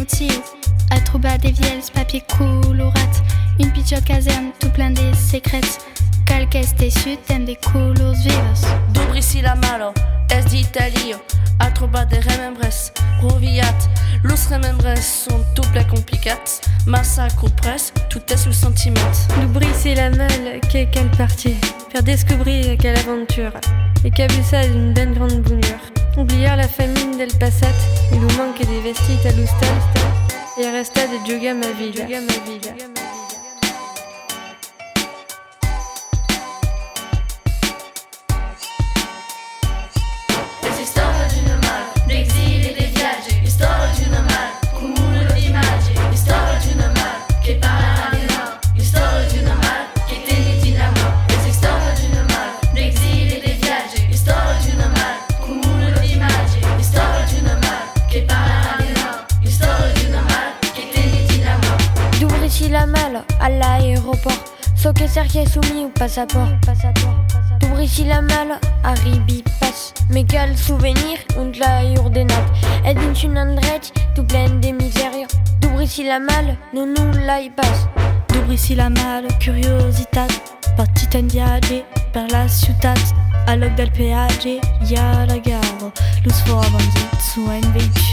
motiu, a trouba des vieilles papiers colorat, une pitchote caserne tout plein de secrets, calques des sud des couleurs vivas. Dubrici la malo, es d'Italie, a trouba des remembres, roviat, los remembres sont tout plein complicats, massacre ou presse, tout est sous centimètres. Dubrici la mal, quelle partie, faire descobrir quelle aventure, et cabussa d'une ben grande boulure. Oublier la famine del passat, il nous manque des vestiges à l'oustal, et resta de joga ma vida. Les histoires d'une mal, l'exil et des viaggi, l'histoire d'une mal, cumulo di immagini, l'histoire d'une mal, che parla di no, l'histoire d'une mal, che tieni di l'amore. Les histoires d'une mal, l'exil et des viaggi, l'histoire d'une mal, cumulo di immagini, l'histoire d'une mal, che parla di no, l'histoire d'une mal, che tieni di l'amore. Dubrici la mal all'aéroport, so che cerchi soumis au passeport. Dubrici la mal arribi passe, mais quel souvenir und la urdenat. Et dans une endroit tout plein de misère. Dubrici la mal, non la y passe. Dubrici la mal, curiositat, partit un viaggio per la ciutat, a log del peaggio, ja la gare, los vorabendit su ein Weg.